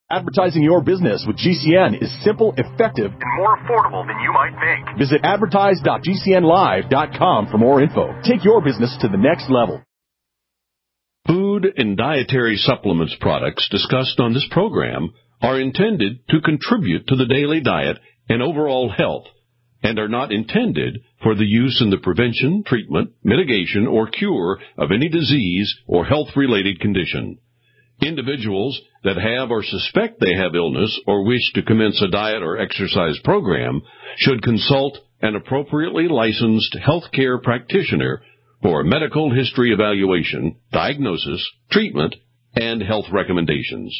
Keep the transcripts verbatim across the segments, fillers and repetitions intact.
Advertising your business with G C N is simple, effective, and more affordable than you might think. Visit advertise dot g c n live dot com for more info. Take your business to the next level. Food and dietary supplements products discussed on this program are intended to contribute to the daily diet and overall health and are not intended for the use in the prevention, treatment, mitigation, or cure of any disease or health-related condition. Individuals that have or suspect they have illness or wish to commence a diet or exercise program should consult an appropriately licensed healthcare practitioner for medical history evaluation, diagnosis, treatment, and health recommendations.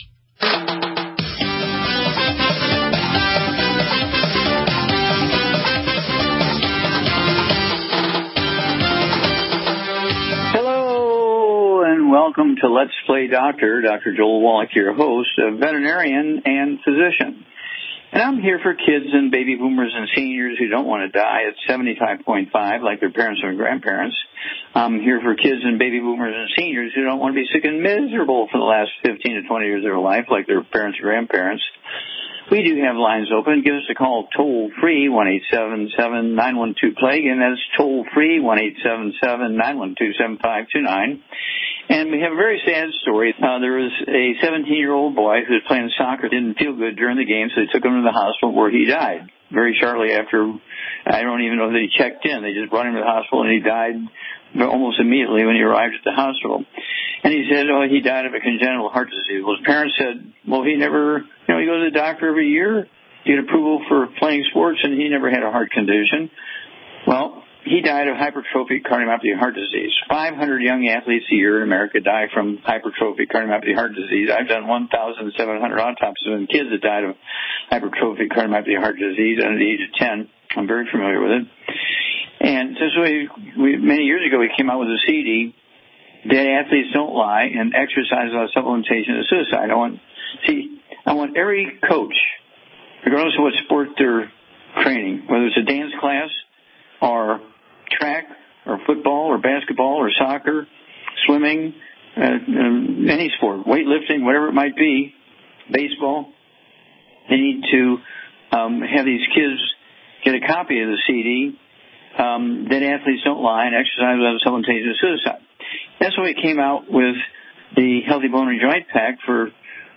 Welcome to Let's Play Doctor. Doctor Joel Wallach, your host, a veterinarian and physician. And I'm here for kids and baby boomers and seniors who don't want to die at seventy-five point five like their parents or grandparents. I'm here for kids and baby boomers and seniors who don't want to be sick and miserable for the last fifteen to twenty years of their life like their parents or grandparents. We do have lines open. Give us a call toll-free, one eight seven seven, nine one two, plague, and that's toll-free, one eight seven seven, nine one two, seven five two nine. And we have a very sad story. Uh, there was a seventeen-year-old boy who was playing soccer, didn't feel good during the game, so they took him to the hospital where he died very shortly after. I don't even know that he checked in. They just brought him to the hospital, and he died almost immediately when he arrived at the hospital. And he said, oh, he died of a congenital heart disease. Well, his parents said, well, he never, you know, he goes to the doctor every year to get approval for playing sports, and he never had a heart condition. Well, he died of hypertrophic cardiomyopathy heart disease. five hundred young athletes a year in America die from hypertrophic cardiomyopathy heart disease. I've done one thousand seven hundred autopsies on kids that died of hypertrophic cardiomyopathy heart disease under the age of ten. I'm very familiar with it. And since we, we many years ago, we came out with a C D, Dead Athletes Don't Lie, and Exercise Without Supplementation is Suicide. I want, see, I want every coach, regardless of what sport they're training, whether it's a dance class or track or football or basketball or soccer, swimming, uh, uh, any sport, weightlifting, whatever it might be, baseball, they need to um, have these kids get a copy of the C D, um, Dead Athletes Don't Lie, and Exercise Without Supplementation is Suicide. That's why we came out with the Healthy Bone and Joint Pack for,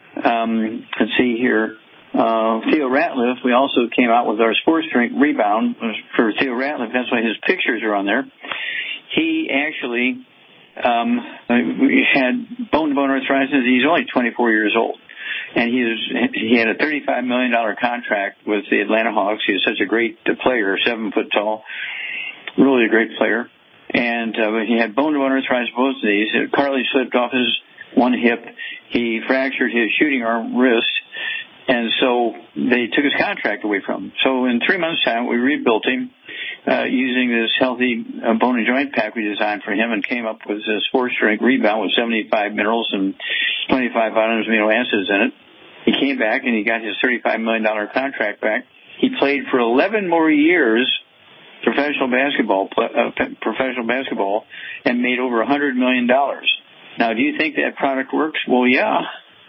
um, let's see here, uh, Theo Ratliff. We also came out with our Sports Drink Rebound for Theo Ratliff. That's why his pictures are on there. He actually um, we had bone-to-bone arthritis. He's only twenty-four years old. And he was, he had a thirty-five million dollars contract with the Atlanta Hawks. He was such a great player, seven foot tall, really a great player. And uh, he had bone-to-bone arthritis both knees. Cartilage slipped off his one hip. He fractured his shooting arm wrist. And so they took his contract away from him. So in three months' time, we rebuilt him uh, using this Healthy uh, Bone and Joint Pack we designed for him and came up with a Sports Drink Rebound with seventy-five minerals and twenty-five vitamins and amino acids in it. He came back and he got his thirty-five million dollars contract back. He played for eleven more years professional basketball, uh, professional basketball, and made over one hundred million dollars. Now, do you think that product works? Well, yeah.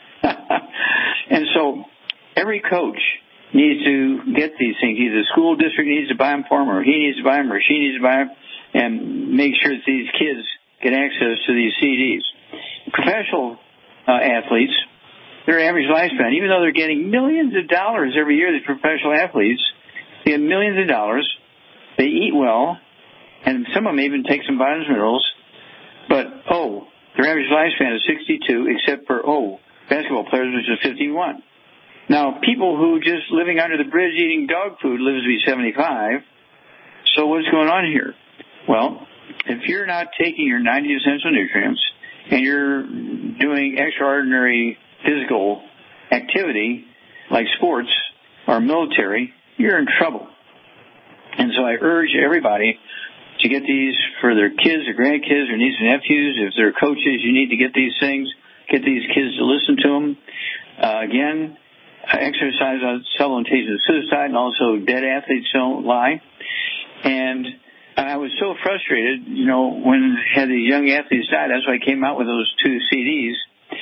And so every coach needs to get these things. Either the school district needs to buy them for them, or he needs to buy them, or she needs to buy them, and make sure that these kids get access to these C Ds. Professional uh, athletes, their average lifespan, even though they're getting millions of dollars every year, these professional athletes, they get millions of dollars. They eat well, and some of them even take some vitamins and minerals, but, oh, their average lifespan is sixty-two, except for, oh, basketball players, which is fifty-one. Now, people who just living under the bridge eating dog food lives to be seventy-five, so what's going on here? Well, if you're not taking your ninety essential nutrients and you're doing extraordinary physical activity like sports or military, you're in trouble. And so I urge everybody to get these for their kids or grandkids or nieces and nephews. If they're coaches, you need to get these things, get these kids to listen to them. Uh, again, Exercise Without Supplementation is Suicide, and also Dead Athletes Don't Lie. And I was so frustrated, you know, when I had these young athletes die. That's why I came out with those two C Ds.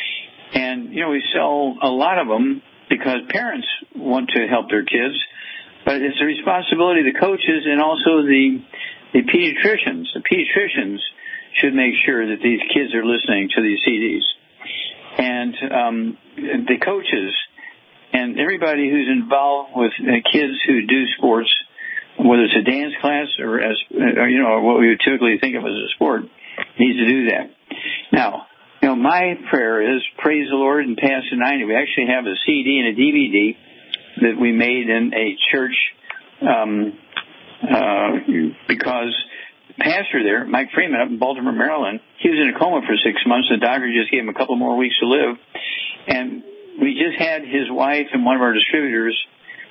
And, you know, we sell a lot of them because parents want to help their kids, but it's the responsibility of the coaches and also the the pediatricians. The pediatricians should make sure that these kids are listening to these C Ds. And um, the coaches and everybody who's involved with uh, kids who do sports, whether it's a dance class or, as or, you know, what we would typically think of as a sport, needs to do that. Now, you know, my prayer is praise the Lord and pass the ninety. We actually have a C D and a D V D that we made in a church um, uh, because the pastor there, Mike Freeman, up in Baltimore, Maryland, he was in a coma for six months. The doctor just gave him a couple more weeks to live. And we just had his wife and one of our distributors,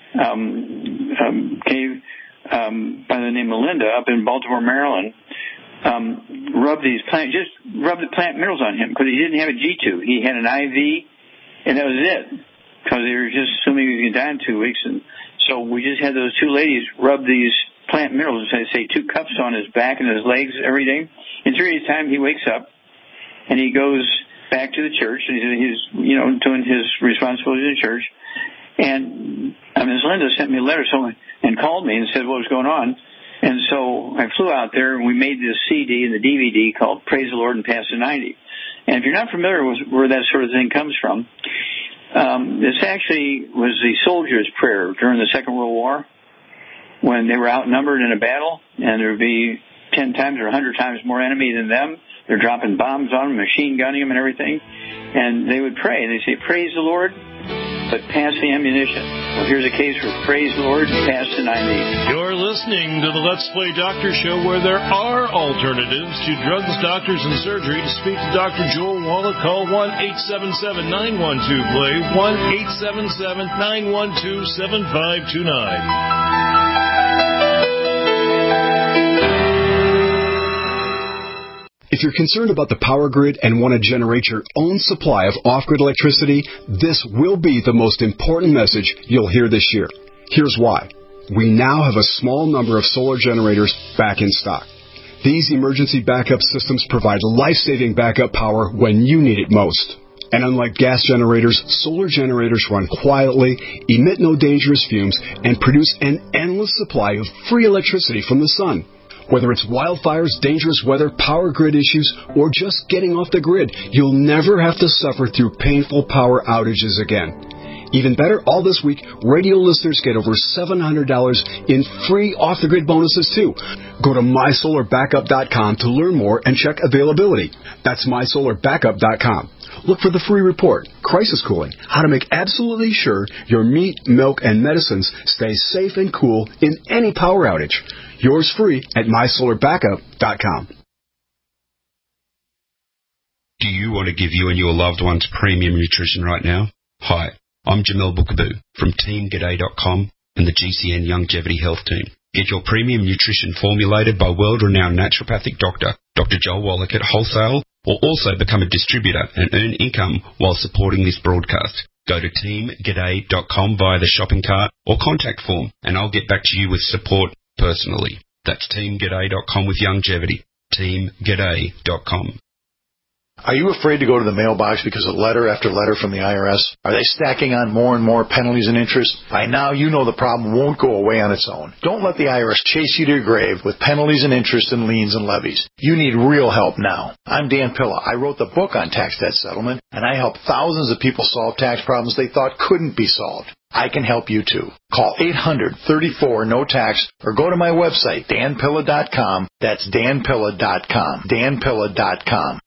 um, um, gave, um, by the name of Linda, up in Baltimore, Maryland, um, rub these plant, just rub the plant minerals on him because he didn't have a G two. He had an I V, and that was it because they were just assuming he was going to die in two weeks. And so we just had those two ladies rub these plant minerals, I say two cups on his back and his legs every day. In three days' time, he wakes up and he goes back to the church, and he's, you know, doing his responsibilities in the church. And uh, Miz Linda sent me a letter so, and called me and said what was going on. And so I flew out there, and we made this C D and the D V D called Praise the Lord and Pass the ninety. And if you're not familiar with where that sort of thing comes from, um, this actually was the soldiers' prayer during the Second World War when they were outnumbered in a battle, and there would be ten times or a hundred times more enemy than them. They're dropping bombs on them, machine gunning them and everything. And they would pray, and they say, praise the Lord, but pass the ammunition. Well, here's a case for praise the Lord, pass the ninety. You're listening to the Let's Play Doctor Show, where there are alternatives to drugs, doctors, and surgery. To speak to Doctor Joel Wallach, call one eight seven seven, nine one two, play, one eight seven seven, nine one two, seven five two nine. If you're concerned about the power grid and want to generate your own supply of off-grid electricity, this will be the most important message you'll hear this year. Here's why. We now have a small number of solar generators back in stock. These emergency backup systems provide life-saving backup power when you need it most. And unlike gas generators, solar generators run quietly, emit no dangerous fumes, and produce an endless supply of free electricity from the sun. Whether it's wildfires, dangerous weather, power grid issues, or just getting off the grid, you'll never have to suffer through painful power outages again. Even better, all this week, radio listeners get over seven hundred dollars in free off-the-grid bonuses, too. Go to my solar backup dot com to learn more and check availability. That's my solar backup dot com. Look for the free report, Crisis Cooling, how to make absolutely sure your meat, milk, and medicines stay safe and cool in any power outage. Yours free at my solar backup dot com. Do you want to give you and your loved ones premium nutrition right now? Hi, I'm Jamel Bookaboo from team g'day dot com and the G C N Longevity Health Team. Get your premium nutrition formulated by world-renowned naturopathic doctor, Doctor Joel Wallach at wholesale, or also become a distributor and earn income while supporting this broadcast. Go to team g'day dot com via the shopping cart or contact form, and I'll get back to you with support personally. That's team g'day dot com with longevity. team g'day dot com. Are you afraid to go to the mailbox because of letter after letter from the I R S? Are they stacking on more and more penalties and interest? By now, you know the problem won't go away on its own. Don't let the I R S chase you to your grave with penalties and interest and liens and levies. You need real help now. I'm Dan Pilla. I wrote the book on tax debt settlement, and I help thousands of people solve tax problems they thought couldn't be solved. I can help you too. Call eight hundred, thirty-four, no tax or go to my website, dan pilla dot com. That's dan pilla dot com. dan pilla dot com.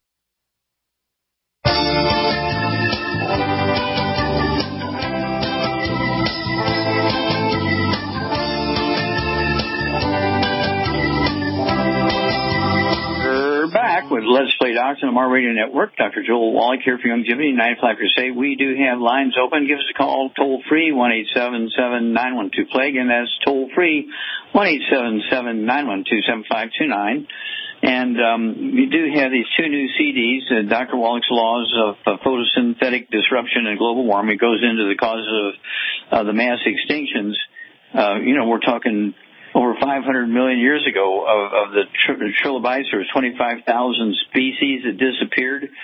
Back with Let's Play Doctor on the Mar Radio Network. Doctor Joel Wallach here for Longevity, nine o'clock Crusade. We do have lines open. Give us a call toll free, one eight seven seven, nine one two, play. Again, that's toll free, one eight seven seven, nine one two, seven five two nine. And um, we do have these two new C Ds, uh, Doctor Wallach's Laws of uh, Photosynthetic Disruption and Global Warming. It goes into the causes of uh, the mass extinctions. Uh, you know, we're talking over five hundred million years ago of, of the tr- trilobites. There was twenty-five thousand species that disappeared.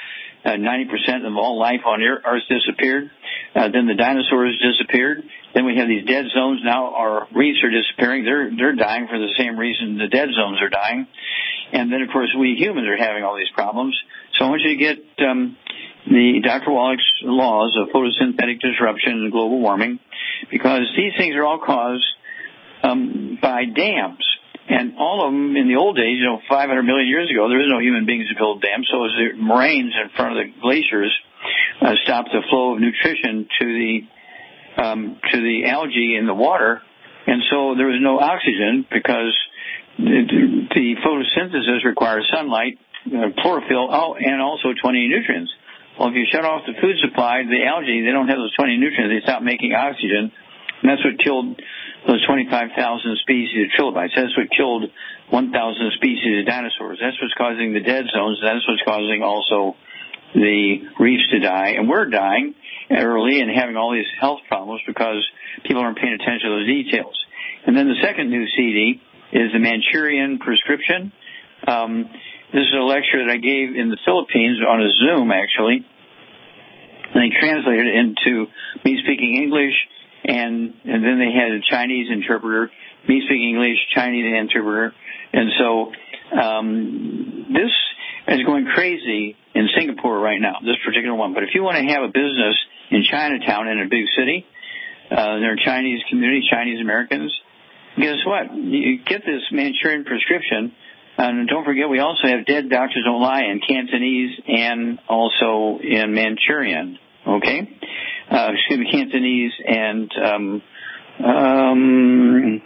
Uh, ninety percent of all life on Earth disappeared. Uh, then the dinosaurs disappeared. Then we have these dead zones. Now our reefs are disappearing. They're they're dying for the same reason the dead zones are dying. And then, of course, we humans are having all these problems. So I want you to get um, the Doctor Wallach's laws of photosynthetic disruption and global warming, because these things are all caused um, by dams. And all of them in the old days, you know, five hundred million years ago, there was no human beings to build dams. So as the moraines in front of the glaciers uh, stopped the flow of nutrition to the um, to the algae in the water, and so there was no oxygen because the, the photosynthesis requires sunlight, uh, chlorophyll, oh, and also twenty nutrients. Well, if you shut off the food supply, the algae, they don't have those twenty nutrients. They stop making oxygen, and that's what killed those twenty-five thousand species of trilobites. That's what killed one thousand species of dinosaurs. That's what's causing the dead zones. That's what's causing also the reefs to die. And we're dying early and having all these health problems because people aren't paying attention to those details. And then the second new C D is the Manchurian prescription. Um, this is a lecture that I gave in the Philippines on a Zoom, actually. And they translated it into me speaking English, And, and then they had a Chinese interpreter, me speaking English, Chinese interpreter. And so um, this is going crazy in Singapore right now, this particular one. But if you want to have a business in Chinatown in a big city, uh, there are Chinese community, Chinese Americans, guess what? You get this Manchurian prescription. And don't forget, we also have Dead Doctors Don't Lie in Cantonese and also in Manchurian. Okay? Uh, excuse me, Cantonese and, um, um,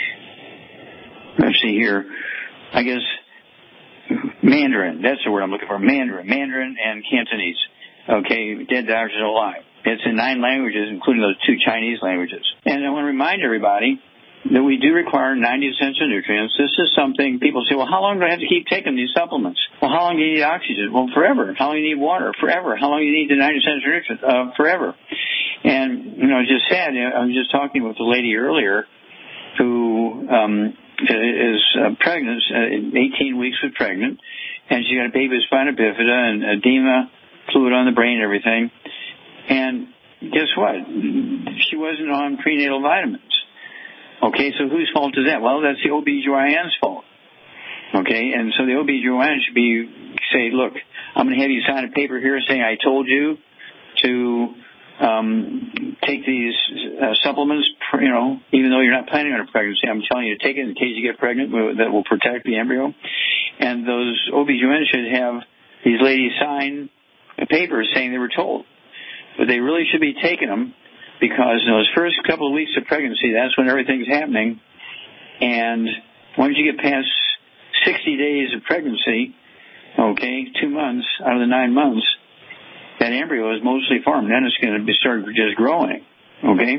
let's see here, I guess Mandarin. That's the word I'm looking for. Mandarin. Mandarin and Cantonese. Okay, Dead Doctors Don't Lie. It's in nine languages, including those two Chinese languages. And I want to remind everybody that we do require ninety essential nutrients. This is something people say, well, how long do I have to keep taking these supplements? Well, how long do you need oxygen? Well, forever. How long do you need water? Forever. How long do you need the ninety essential nutrients? Uh, forever. And, you know, it's just sad. I was just talking with a lady earlier who um, is uh, pregnant, uh, eighteen weeks was pregnant, and she got a baby with spina bifida and edema, fluid on the brain and everything. And guess what? She wasn't on prenatal vitamins. Okay, so whose fault is that? Well, that's the O B G Y N's fault. Okay, and so the O B G Y N should be, say, look, I'm going to have you sign a paper here saying I told you to um, take these uh, supplements, you know, even though you're not planning on a pregnancy. I'm telling you to take it in case you get pregnant. That will protect the embryo. And those O B G Y Ns should have these ladies sign a paper saying they were told. But they really should be taking them, because in those first couple of weeks of pregnancy, that's when everything's happening. And once you get past sixty days of pregnancy, okay, two months out of the nine months, that embryo is mostly formed. Then it's going to be start just growing, okay?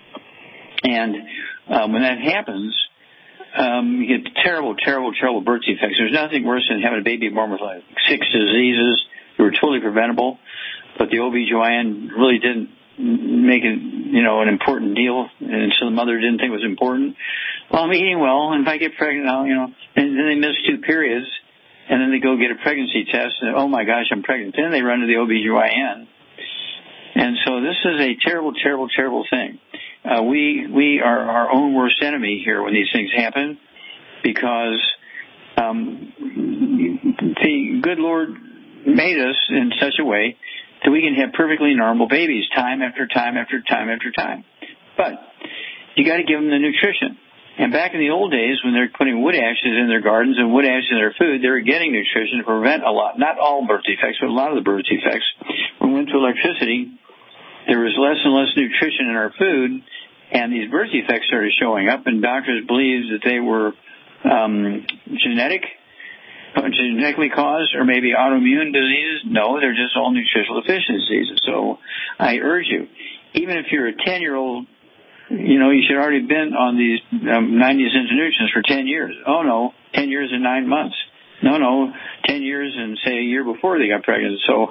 And um, when that happens, um, you get terrible, terrible, terrible birth defects. There's nothing worse than having a baby born with like six diseases that were totally preventable, but the O B G Y N really didn't make it, you know, an important deal, and so the mother didn't think it was important. Well, I'm eating well, and if I get pregnant, I'll, you know, and then they miss two periods, and then they go get a pregnancy test, and oh my gosh, I'm pregnant. Then they run to the O B G Y N. And so this is a terrible, terrible, terrible thing. Uh, we we are our own worst enemy here when these things happen, because um, the good Lord made us in such a way that we can have perfectly normal babies time after time after time after time. But you got to give them the nutrition. And back in the old days, when they're putting wood ashes in their gardens and wood ashes in their food, they were getting nutrition to prevent a lot, not all birth defects, but a lot of the birth defects. When we went to electricity, there was less and less nutrition in our food, and these birth defects started showing up, and doctors believed that they were um, genetic, genetically caused, or maybe autoimmune diseases. No, they're just all nutritional deficiencies. So I urge you, even if you're a ten-year-old, you know, you should already been on these um, ninety essential nutrients for ten years. Oh, no, ten years and nine months. No, no, ten years and, say, a year before they got pregnant. So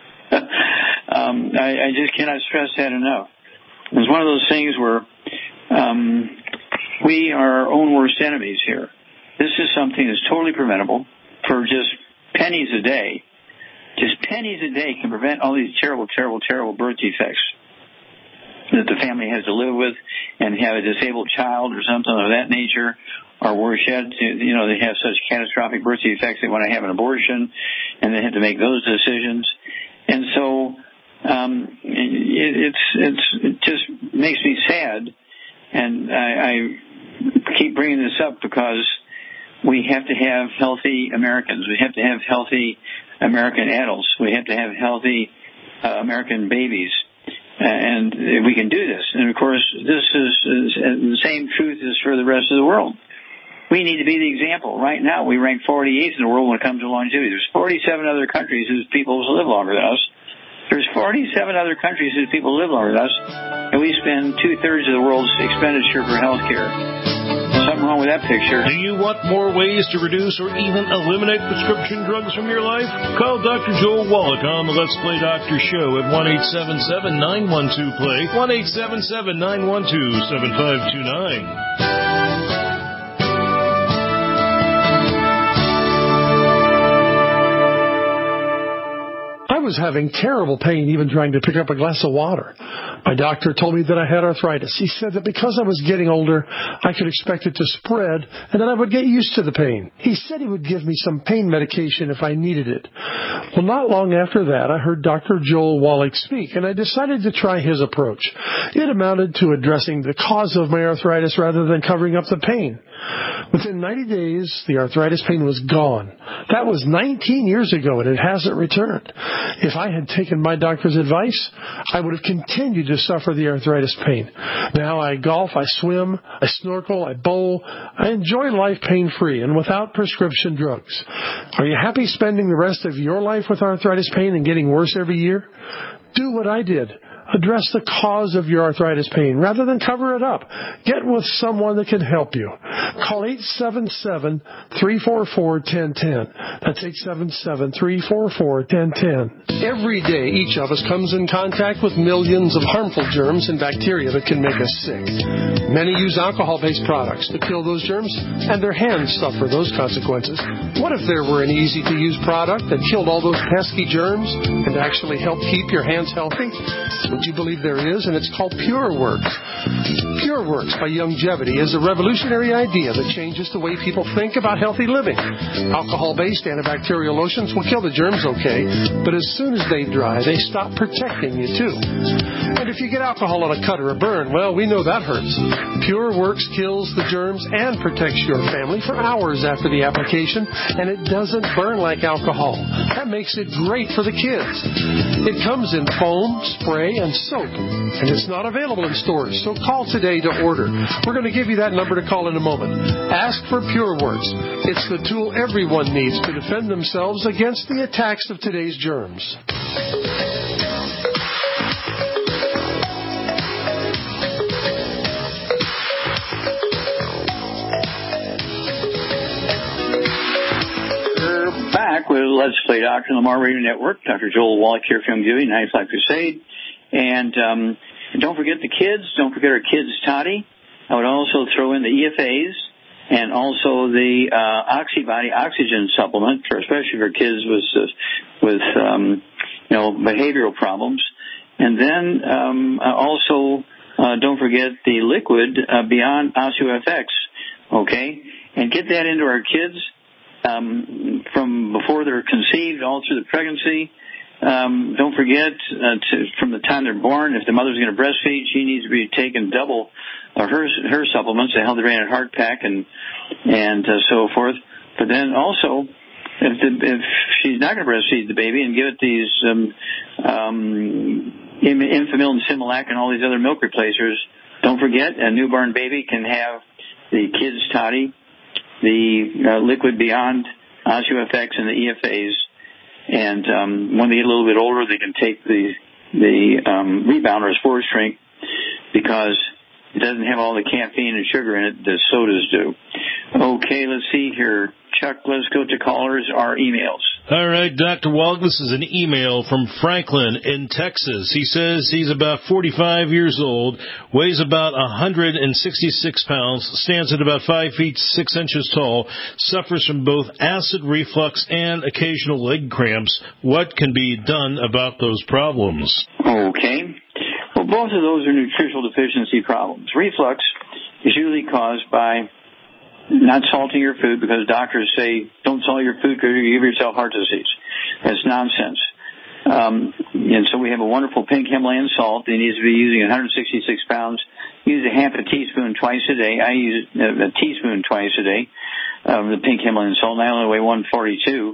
um, I, I just cannot stress that enough. It's one of those things where um, we are our own worst enemies here. This is something that's totally preventable for just pennies a day just pennies a day can prevent all these terrible, terrible, terrible birth defects that the family has to live with, and have a disabled child or something of that nature, or worse yet, you know, they have such catastrophic birth defects they want to have an abortion, and they have to make those decisions. And so um, it, it's it's it just makes me sad, and I, I keep bringing this up because we have to have healthy Americans. We have to have healthy American adults. We have to have healthy uh, American babies. And we can do this. And, of course, this is, is the same truth as for the rest of the world. We need to be the example. Right now, we rank forty-eighth in the world when it comes to longevity. There's forty-seven other countries whose people live longer than us. There's forty-seven other countries whose people live longer than us, and we spend two-thirds of the world's expenditure for health care. Something wrong with that picture. Do you want more ways to reduce or even eliminate prescription drugs from your life? Call Doctor Joel Wallach on the Let's Play Doctor Show at one eight seven seven, nine one two, play, one eight seven seven, nine one two, seven five two nine. I was having terrible pain even trying to pick up a glass of water. My doctor told me that I had arthritis. He said that because I was getting older, I could expect it to spread and that I would get used to the pain. He said he would give me some pain medication if I needed it. Well, not long after that, I heard Doctor Joel Wallach speak, and I decided to try his approach. It amounted to addressing the cause of my arthritis rather than covering up the pain. Within ninety days, the arthritis pain was gone. That was nineteen years ago, and it hasn't returned. If I had taken my doctor's advice, I would have continued to suffer the arthritis pain. Now I golf, I swim, I snorkel, I bowl. I enjoy life pain-free and without prescription drugs. Are you happy spending the rest of your life with arthritis pain and getting worse every year? Do what I did. Address the cause of your arthritis pain rather than cover it up. Get with someone that can help you. Call eight seven seven, three four four, one zero one zero. That's eight seven seven, three four four, one zero one zero. Every day, each of us comes in contact with millions of harmful germs and bacteria that can make us sick. Many use alcohol-based products to kill those germs, and their hands suffer those consequences. What if there were an easy-to-use product that killed all those pesky germs and actually helped keep your hands healthy? Would you believe there is? And it's called PureWorks. PureWorks by Youngevity is a revolutionary idea that changes the way people think about healthy living. Alcohol-based antibacterial lotions will kill the germs okay, but as soon as they dry, they stop protecting you too. And if you get alcohol on a cut or a burn, well, we know that hurts. PureWorks kills the germs and protects your family for hours after the application, and it doesn't burn like alcohol. That makes it great for the kids. It comes in foam, spray, and soap, and it's not available in stores, so call today to order. We're going to give you that number to call in a moment. Ask for PureWorks. It's the tool everyone needs to defend themselves against the attacks of today's germs. We're back with Let's Play Doctor on the Mar Radio Network. Doctor Joel Wallach here from Youngevity, ninety-five Crusade. And um, don't forget the kids. Don't forget our kids' toddy. I would also throw in the E F As and also the uh, Oxybody oxygen supplement, for especially for kids with uh, with um, you know behavioral problems. And then um, also uh, don't forget the liquid uh, Beyond OsteoFX. Okay, and get that into our kids um, from before they're conceived all through the pregnancy. Um, don't forget, uh, to, from the time they're born, if the mother's going to breastfeed, she needs to be taking double uh, her her supplements, the Healthy Brain and Heart Pack, and and uh, so forth. But then also, if the, if she's not going to breastfeed the baby and give it these um, um, Enfamil and Similac and all these other milk replacers, don't forget a newborn baby can have the kids' toddy, the uh, liquid Beyond OsteoFX, and the E F As. And um, when they get a little bit older, they can take the the um, Rebound or Sport Drink because it doesn't have all the caffeine and sugar in it that sodas do. Okay, let's see here. Chuck, let's go to callers or emails. All right, Doctor Wallach, this is an email from Franklin in Texas. He says he's about forty-five years old, weighs about one hundred sixty-six pounds, stands at about five feet six inches tall, suffers from both acid reflux and occasional leg cramps. What can be done about those problems? Okay. Well, both of those are nutritional deficiency problems. Reflux is usually caused by not salting your food, because doctors say don't salt your food because you give yourself heart disease. That's nonsense. Um, and so we have a wonderful pink Himalayan salt that needs to be using one hundred sixty-six pounds. Use a half a teaspoon twice a day. I use a teaspoon twice a day of the pink Himalayan salt, and I only weigh one forty-two.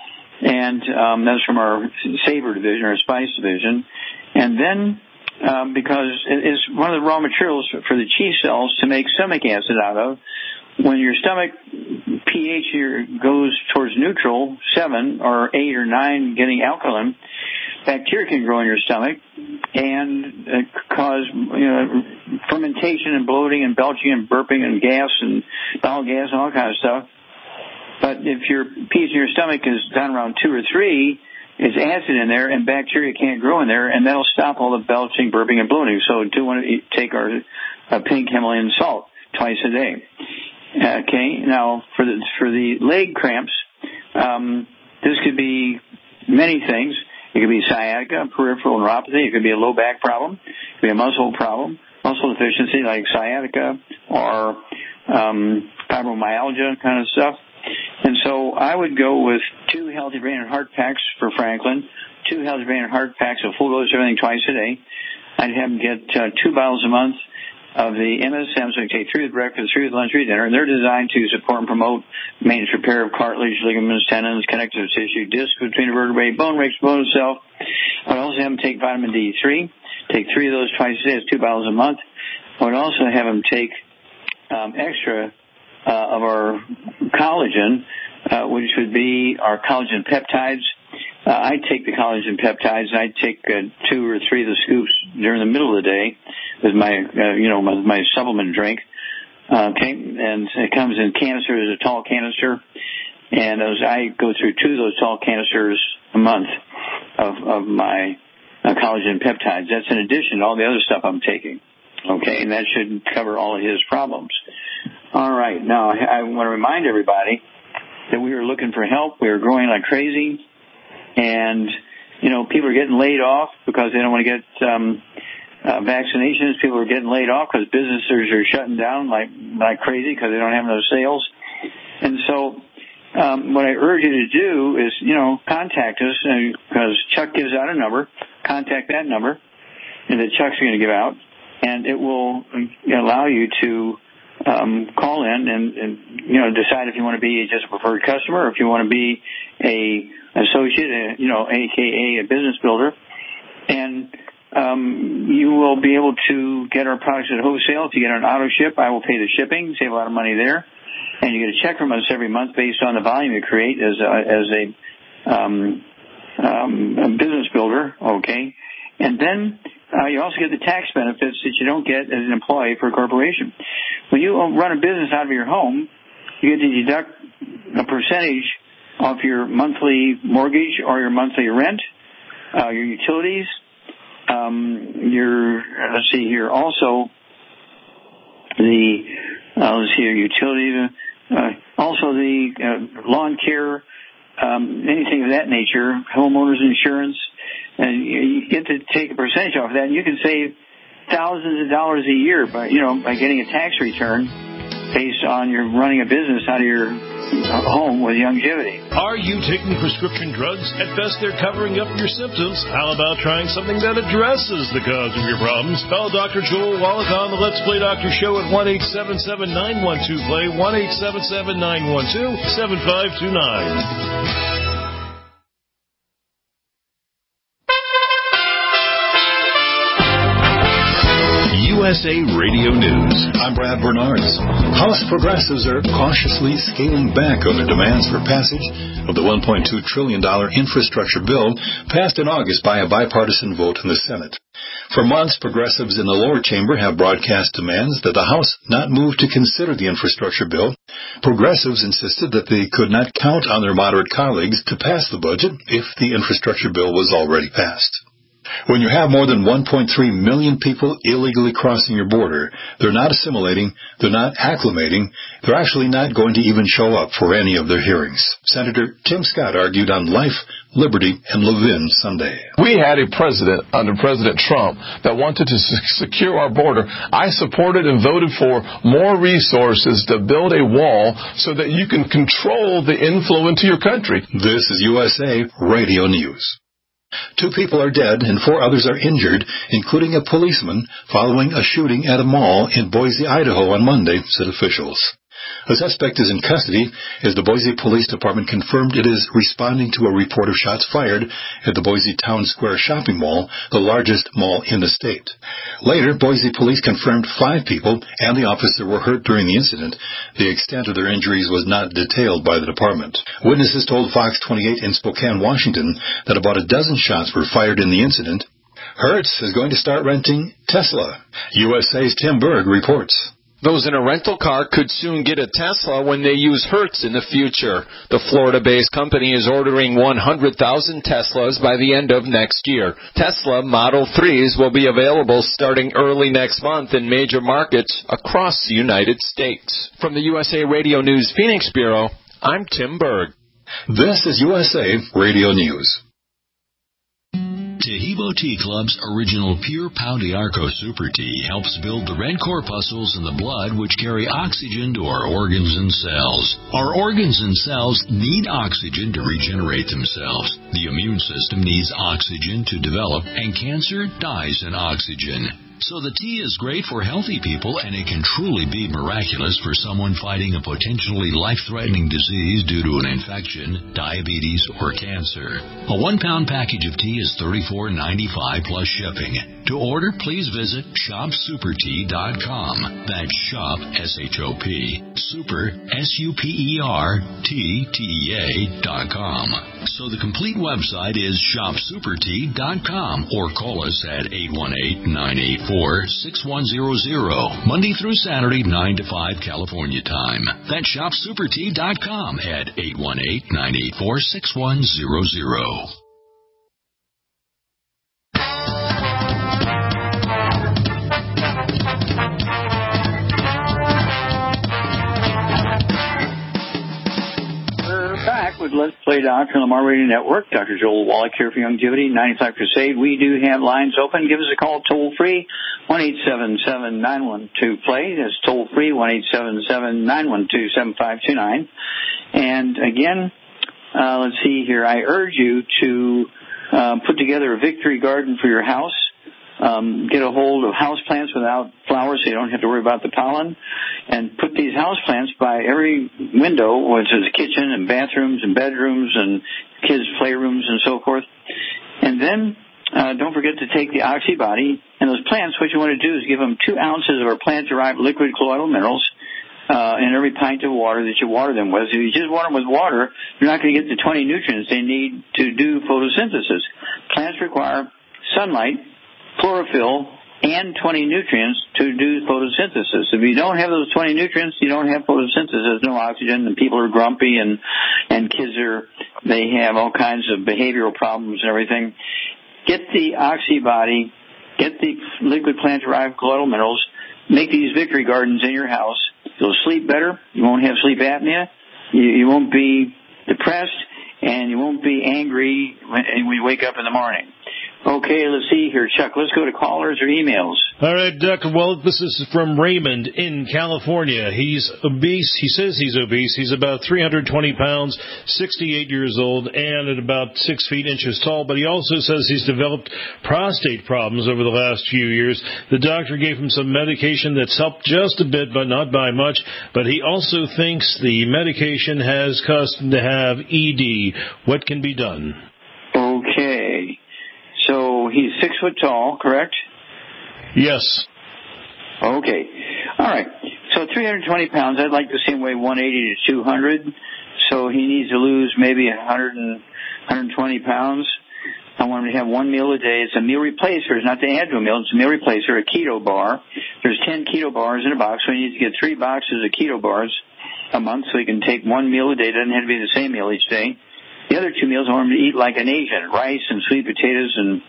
And um, that's from our Savor division, our Spice division. And then um, because it's one of the raw materials for the cheese cells to make stomach acid out of, when your stomach pH here goes towards neutral, seven or eight or nine, getting alkaline, bacteria can grow in your stomach and uh, cause you know, fermentation and bloating and belching and burping and gas and bowel gas and all kinds of stuff. But if your pH in your stomach is down around two or three, it's acid in there and bacteria can't grow in there, and that'll stop all the belching, burping, and bloating. So do want to take our uh, pink Himalayan salt twice a day. Okay, now for the for the leg cramps, um, this could be many things. It could be sciatica, peripheral neuropathy. It could be a low back problem. It could be a muscle problem, muscle deficiency like sciatica or um, fibromyalgia kind of stuff. And so I would go with two Healthy Brain and Heart packs for Franklin, two Healthy Brain and Heart packs of full dose of everything twice a day. I'd have him get uh, two bottles a month of the M S M, so you take three with breakfast, three with lunch, three with dinner, and they're designed to support and promote maintenance repair of cartilage, ligaments, tendons, connective tissue, disc between the vertebrae, bone breaks, bone itself. I would also have them take vitamin D three, take three of those twice a day, that's two bottles a month. I would also have them take um, extra uh, of our collagen, uh, which would be our collagen peptides. Uh, I take the collagen peptides, and I take uh, two or three of the scoops during the middle of the day with my, uh, you know, my, my supplement drink. Uh, okay, and it comes in canisters, a tall canister, and those, I go through two of those tall canisters a month of, of my uh, collagen peptides. That's in addition to all the other stuff I'm taking. Okay, and that should cover all of his problems. All right, now I want to remind everybody that we are looking for help. We are growing like crazy. And, you know, people are getting laid off because they don't want to get um, uh, vaccinations. People are getting laid off because businesses are shutting down like like crazy because they don't have those sales. And so um, what I urge you to do is, you know, contact us because Chuck gives out a number. Contact that number that Chuck's going to give out, and it will allow you to um, call in and, and, you know, decide if you want to be just a preferred customer or if you want to be a associate, you know, A K A a business builder, and um, you will be able to get our products at wholesale. If you get an auto ship, I will pay the shipping, save a lot of money there, and you get a check from us every month based on the volume you create as a, as a, um, um, a business builder, okay? And then uh, you also get the tax benefits that you don't get as an employee for a corporation. When you run a business out of your home, you get to deduct a percentage off your monthly mortgage or your monthly rent, uh, your utilities, um, your, let's see here, also the, uh, let's see, your utility, uh, also the uh, lawn care, um, anything of that nature, homeowners insurance, and you get to take a percentage off of that, and you can save thousands of dollars a year by, you know, by getting a tax return based on your running a business out of your home with longevity. Are you taking prescription drugs? At best, they're covering up your symptoms. How about trying something that addresses the cause of your problems? Call Doctor Joel Wallach on the Let's Play Doctor Show at one eight seven seven, nine one two, play, one eight seven seven, nine one two, seven five two nine. U S A Radio News. I'm Brad Bernards. House progressives are cautiously scaling back on their demands for passage of the one point two trillion dollars infrastructure bill passed in August by a bipartisan vote in the Senate. For months, progressives in the lower chamber have broadcast demands that the House not move to consider the infrastructure bill. Progressives insisted that they could not count on their moderate colleagues to pass the budget if the infrastructure bill was already passed. When you have more than one point three million people illegally crossing your border, they're not assimilating, they're not acclimating, they're actually not going to even show up for any of their hearings. Senator Tim Scott argued on Life, Liberty, and Levin Sunday. We had a president under President Trump that wanted to secure our border. I supported and voted for more resources to build a wall so that you can control the inflow into your country. This is U S A Radio News. Two people are dead and four others are injured, including a policeman, following a shooting at a mall in Boise, Idaho on Monday, said officials. A suspect is in custody as the Boise Police Department confirmed it is responding to a report of shots fired at the Boise Town Square shopping mall, the largest mall in the state. Later, Boise police confirmed five people and the officer were hurt during the incident. The extent of their injuries was not detailed by the department. Witnesses told Fox twenty-eight in Spokane, Washington, that about a dozen shots were fired in the incident. Hertz is going to start renting Tesla. U S A's Tim Berg reports. Those in a rental car could soon get a Tesla when they use Hertz in the future. The Florida-based company is ordering one hundred thousand Teslas by the end of next year. Tesla Model threes will be available starting early next month in major markets across the United States. From the U S A Radio News Phoenix Bureau, I'm Tim Berg. This is U S A Radio News. Taheebo Tea Club's original Pure Pau d'Arco Super Tea helps build the red corpuscles in the blood which carry oxygen to our organs and cells. Our organs and cells need oxygen to regenerate themselves. The immune system needs oxygen to develop, and cancer dies in oxygen. So the tea is great for healthy people, and it can truly be miraculous for someone fighting a potentially life-threatening disease due to an infection, diabetes, or cancer. A one-pound package of tea is thirty-four ninety-five plus shipping. To order, please visit shop super tea dot com. That's shop, S H O P, super, S U P E R, T T E A dot com. So the complete website is shop super tea dot com, or call us at eight one eight, nine eight four, six one zero zero, Monday through Saturday, nine to five California time. That's shop super tea dot com at eight one eight, nine eight four, six one zero zero. With Let's Play Doctor on the Mar Radio Network. Doctor Joel Wallach here for Longevity, ninety-five Crusade. We do have lines open. Give us a call toll free, one eight seven seven, nine one two, play. That's toll free, one eight seven seven, nine one two, seven five two nine. And again, uh, let's see here. I urge you to uh, put together a victory garden for your house. Um, get a hold of house plants without flowers so you don't have to worry about the pollen. And put these house plants by every window, which is kitchen and bathrooms and bedrooms and kids' playrooms and so forth. And then uh, don't forget to take the Oxybody. And those plants, what you want to do is give them two ounces of our plant-derived liquid colloidal minerals uh, in every pint of water that you water them with. If you just water them with water, you're not going to get the twenty nutrients they need to do photosynthesis. Plants require sunlight, chlorophyll, and twenty nutrients to do photosynthesis. If you don't have those twenty nutrients, you don't have photosynthesis, no oxygen, and people are grumpy, and, and kids are, they have all kinds of behavioral problems and everything. Get the Oxybody, get the liquid plant-derived colloidal minerals, make these victory gardens in your house. You'll sleep better, you won't have sleep apnea, you, you won't be depressed, and you won't be angry when, when you wake up in the morning. Okay, let's see here, Chuck. Let's go to callers or emails. All right, Doctor Well, this is from Raymond in California. He's obese. He says he's obese. He's about three hundred twenty pounds, sixty-eight years old, and at about six feet inches tall. But he also says he's developed prostate problems over the last few years. The doctor gave him some medication that's helped just a bit, but not by much. But he also thinks the medication has caused him to have E D. What can be done? Okay. So he's six foot tall, correct? Yes. Okay. All right. So three hundred twenty pounds. I'd like to see him weigh one eighty to two hundred. So he needs to lose maybe one hundred and one hundred twenty pounds. I want them to have one meal a day. It's a meal replacer. It's not to add to a meal. It's a meal replacer, a keto bar. There's ten keto bars in a box, so you need to get three boxes of keto bars a month so you can take one meal a day. It doesn't have to be the same meal each day. The other two meals I want them to eat like an Asian, rice and sweet potatoes and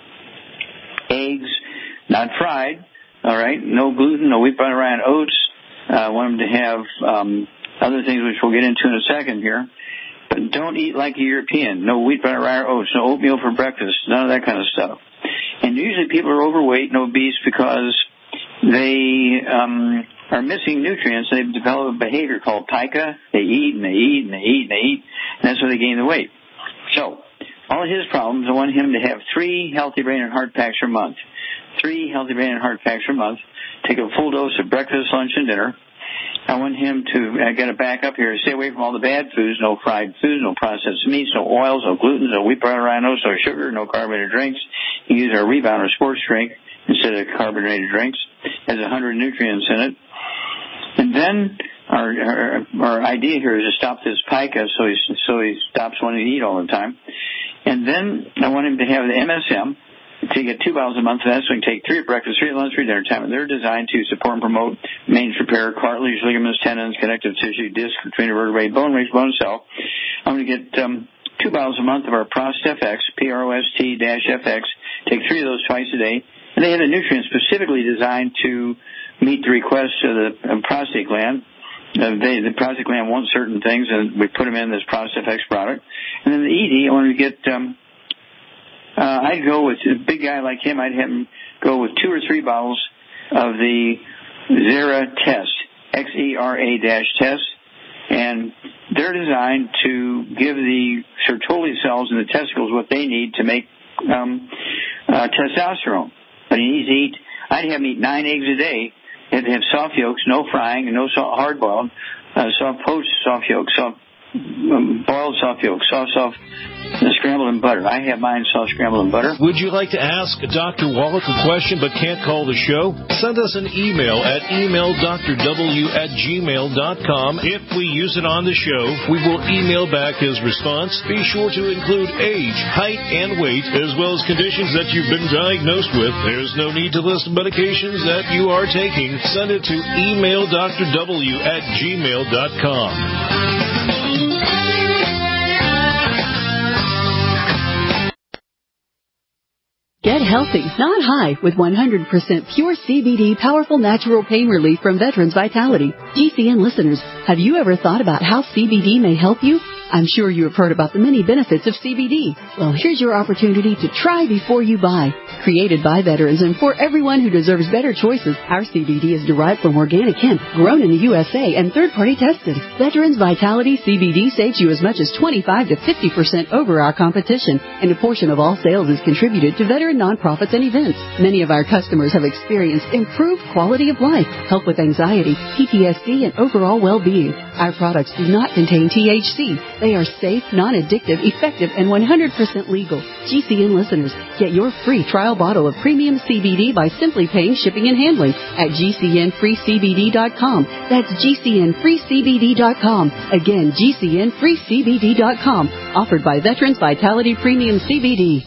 eggs, not fried, all right? No gluten, no wheat, butter, rye, and oats. Uh, I want them to have um, other things which we'll get into in a second here. But don't eat like a European. No wheat, butter, rye, or oats. No oatmeal for breakfast. None of that kind of stuff. And usually people are overweight and obese because they um, are missing nutrients. They've developed a behavior called pica. They eat and they eat and they eat and they eat, and that's why they gain the weight. So all of his problems, I want him to have three healthy brain and heart packs per month. Three healthy brain and heart packs per month. Take a full dose of breakfast, lunch, and dinner. I want him to uh, get a back up here. Stay away from all the bad foods, no fried foods, no processed meats, no oils, no gluten, no wheat, butter, rye, no sugar, no carbonated drinks. You use our Rebound or sports drink instead of carbonated drinks. It has one hundred nutrients in it. And then our, our our idea here is to stop this pica so he, so he stops wanting to eat all the time. And then I want him to have the M S M. To get two bottles a month of that, so we can take three at breakfast, three at lunch, three at dinner time. And they're designed to support and promote maintenance repair, cartilage, ligaments, tendons, connective tissue, disc, between vertebrae, bone race, bone cell. I'm going to get um, two bottles a month of our Prost F X, P R O S T F X. Take three of those twice a day. And they have the nutrients specifically designed to meet the requests of the uh, prostate gland. Uh, they, the prostate gland wants certain things, and we put them in this Prost F X product. And then the E D, I want to get... Um, Uh, I'd go with a big guy like him. I'd have him go with two or three bottles of the Xera test, X E R A dash test, and they're designed to give the Sertoli cells in the testicles what they need to make um, uh, testosterone. But he needs to eat. I'd have him eat nine eggs a day. He'd have soft yolks, no frying, and no hard boiled, uh, soft poached soft yolks, soft um, boiled soft yolks, soft soft. Scrambled in butter. I have mine soft scrambled in butter. Would you like to ask Doctor Wallach a question but can't call the show? Send us an email at email d r w at gmail dot com. If we use it on the show, we will email back his response. Be sure to include age, height, and weight, as well as conditions that you've been diagnosed with. There's no need to list medications that you are taking. Send it to email d r w at gmail dot com. Get healthy, not high, with one hundred percent pure C B D powerful natural pain relief from Veterans Vitality. G C N listeners, have you ever thought about how C B D may help you? I'm sure you have heard about the many benefits of C B D. Well, here's your opportunity to try before you buy. Created by veterans and for everyone who deserves better choices, our C B D is derived from organic hemp, grown in the U S A, and third-party tested. Veterans Vitality C B D saves you as much as twenty-five to fifty percent over our competition, and a portion of all sales is contributed to veteran nonprofits and events. Many of our customers have experienced improved quality of life, help with anxiety, P T S D, and overall well-being. Our products do not contain T H C. They are safe, non-addictive, effective, and one hundred percent legal. G C N listeners, get your free trial bottle of premium C B D by simply paying shipping and handling at G C N free C B D dot com. That's G C N free C B D dot com. Again, G C N free C B D dot com. Offered by Veterans Vitality Premium C B D.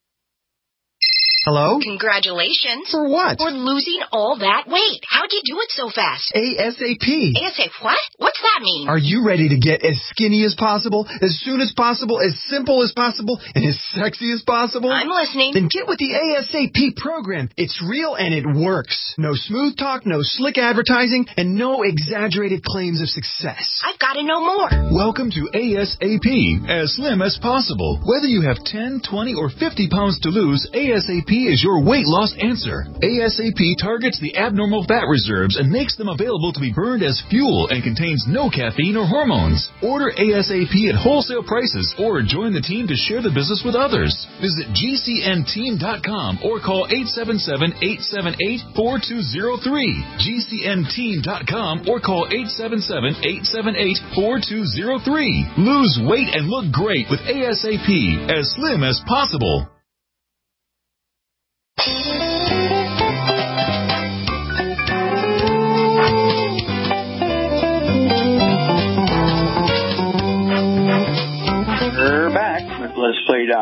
Hello? Congratulations. For what? For losing all that weight. How'd you do it so fast? ASAP. ASAP what? What's that mean? Are you ready to get as skinny as possible, as soon as possible, as simple as possible, and as sexy as possible? I'm listening. Then get with the ASAP program. It's real and it works. No smooth talk, no slick advertising, and no exaggerated claims of success. I've got to know more. Welcome to ASAP, as slim as possible. Whether you have ten, twenty, or fifty pounds to lose, ASAP is your weight loss answer. ASAP targets the abnormal fat reserves and makes them available to be burned as fuel and contains no caffeine or hormones. Order ASAP at wholesale prices or join the team to share the business with others. Visit G C N team dot com or call eight seven seven, eight seven eight, four two zero three. G C N team dot com or call eight seven seven, eight seven eight, four two zero three. Lose weight and look great with ASAP, as slim as possible. We're back with Let's Play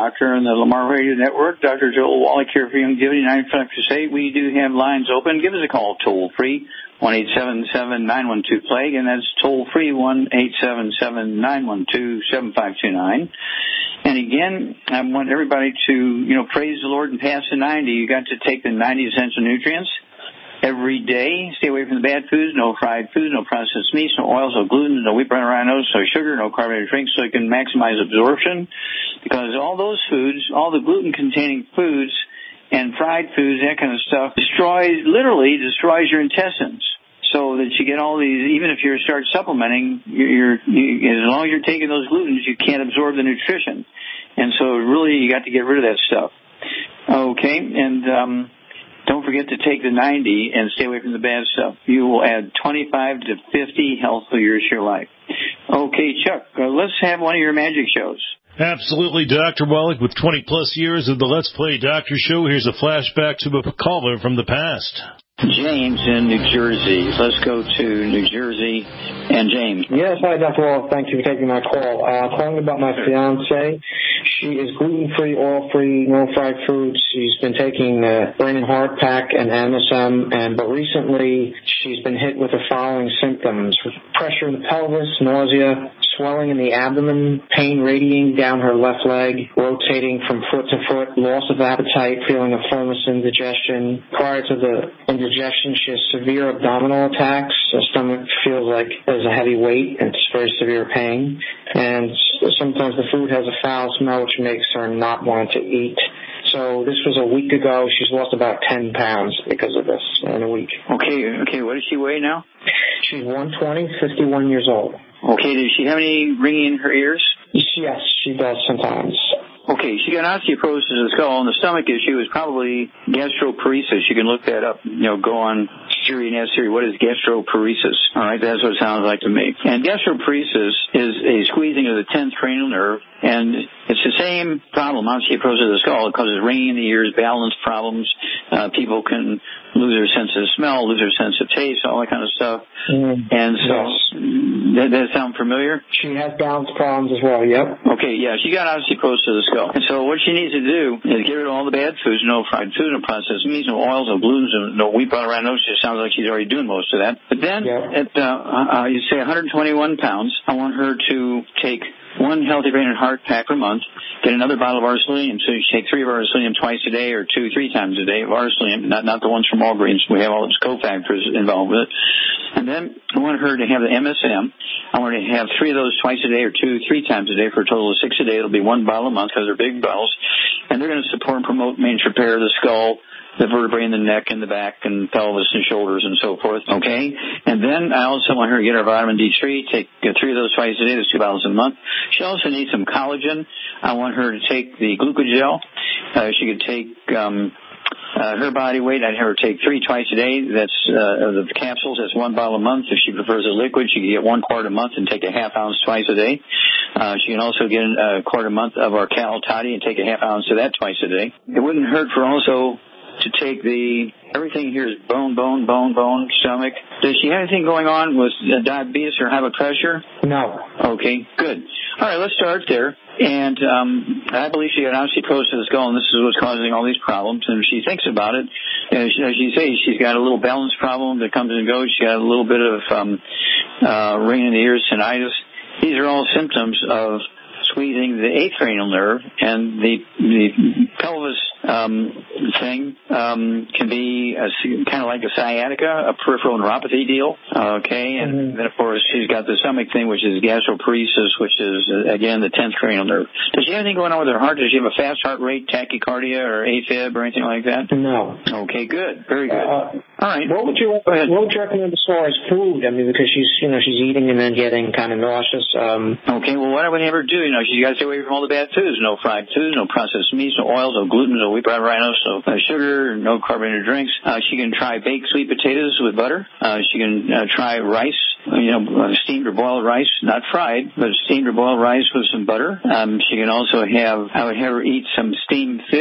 Doctor on the Lamar Radio Network. Doctor Joel Wallach here for Youngevity nine five six eight. We do have lines open. Give us a call toll free, one eight seven seven nine one two plague, and that's toll free, one eight seven seven nine one two seven five two nine. And again, I want everybody to, you know, praise the Lord and pass the ninety. You got to take the ninety essential nutrients every day. Stay away from the bad foods, no fried foods, no processed meats, no oils, no gluten, no wheat, brown rhinos, no sugar, no carbonated drinks, so you can maximize absorption. Because all those foods, all the gluten-containing foods and fried foods, that kind of stuff, destroys, literally destroys your intestines. So that you get all these, even if you start supplementing, you're, you, as long as you're taking those glutens, you can't absorb the nutrition. And so really you got to get rid of that stuff. Okay, and um, don't forget to take the ninety and stay away from the bad stuff. You will add twenty-five to fifty healthful years to your life. Okay, Chuck, uh, let's have one of your magic shows. Absolutely, Doctor Wallach, with twenty-plus years of the Let's Play Doctor Show, here's a flashback to a caller from the past. James in New Jersey. Let's go to New Jersey. And James. Yes, hi, Doctor Wall. Thank you for taking my call. Uh, calling about my fiance. She is gluten-free, oil-free, no fried foods. She's been taking uh, Brain and Heart Pack and M S M, and but recently she's been hit with the following symptoms: pressure in the pelvis, nausea, swelling in the abdomen, pain radiating down her left leg, rotating from foot to foot, loss of appetite, feeling of fullness, indigestion. Prior to the indigestion, she has severe abdominal attacks. Her stomach feels like there's a heavy weight, and it's very severe pain. And sometimes the food has a foul smell, which makes her not want to eat. So this was a week ago. She's lost about ten pounds because of this in a week. Okay, okay. What does she weigh now? She's one twenty, fifty-one years old. Okay, does she have any ringing in her ears? Yes, she does sometimes. Okay, she got osteoporosis of the skull, and the stomach issue is probably gastroparesis. You can look that up. You know, go on Siri and ask Siri, what is gastroparesis? All right, that's what it sounds like to me. And gastroparesis is a squeezing of the tenth cranial nerve, and it's the same problem, osteoporosis of the skull. It causes ringing in the ears, balance problems. Uh, people can lose their sense of smell, lose their sense of taste, all that kind of stuff. Mm. And so, yes. Does that sound familiar? She has balance problems as well, yep. Okay, yeah, she got osteoporosis of the skull. And so what she needs to do is get rid of all the bad foods, no fried food, no processed meats, no oils, no glutens, no wheat, butter, rhinos. It sounds like she's already doing most of that. But then, yep. at, uh, uh, you say one hundred twenty-one pounds, I want her to take one Healthy Brain and Heart Pack per month, get another bottle of Arsenalium. So you take three of Arsenalium twice a day or two, three times a day of Arsenalium, not, not the ones from Walgreens. We have all those cofactors involved with it. And then I want her to have the M S M. I want her to have three of those twice a day or two, three times a day for a total of six a day. It'll be one bottle a month because they're big bottles. And they're going to support and promote maintenance repair of the skull, the vertebrae in the neck and the back and pelvis and shoulders and so forth, okay? And then I also want her to get her vitamin D three, take uh, three of those twice a day, that's two bottles a month. She also needs some collagen. I want her to take the glucogel. Uh, she could take um, uh, her body weight. I'd have her take three twice a day. That's uh, the capsules. That's one bottle a month. If she prefers a liquid, she can get one quart a month and take a half ounce twice a day. Uh, she can also get a quart a month of our Cal Toddy and take a half ounce of that twice a day. It wouldn't hurt for also to take the, everything here is bone, bone, bone, bone, stomach. Does she have anything going on with diabetes or high blood pressure? No. Okay, good. All right, let's start there. And um, I believe she got osteoporosis of the skull, and this is what's causing all these problems. And if she thinks about it, as you say, she's got a little balance problem that comes and goes. She's got a little bit of um, uh, ringing in the ears, tinnitus. These are all symptoms of squeezing the eighth cranial nerve, and the the pelvis um, thing um, can be a, kind of like a sciatica, a peripheral neuropathy deal. Okay, and mm-hmm. then of course she's got the stomach thing, which is gastroparesis, which is uh, again the tenth cranial nerve. Does she have anything going on with her heart? Does she have a fast heart rate, tachycardia, or AFib, or anything like that? No. Okay, good, very good. Uh, All right. What would you What would you recommend as far as food? I mean, because she's you know she's eating and then getting kind of nauseous. Um, okay, well, what I would have her do, you know, she's got to stay away from all the bad foods. No fried foods, no processed meats, no oils, no gluten, no wheat, brown rhinos, no uh, sugar, no carbonated drinks. Uh, she can try baked sweet potatoes with butter. Uh, she can uh, try rice, you know, uh, steamed or boiled rice, not fried, but steamed or boiled rice with some butter. Um, she can also have, I would have her eat some steamed fish.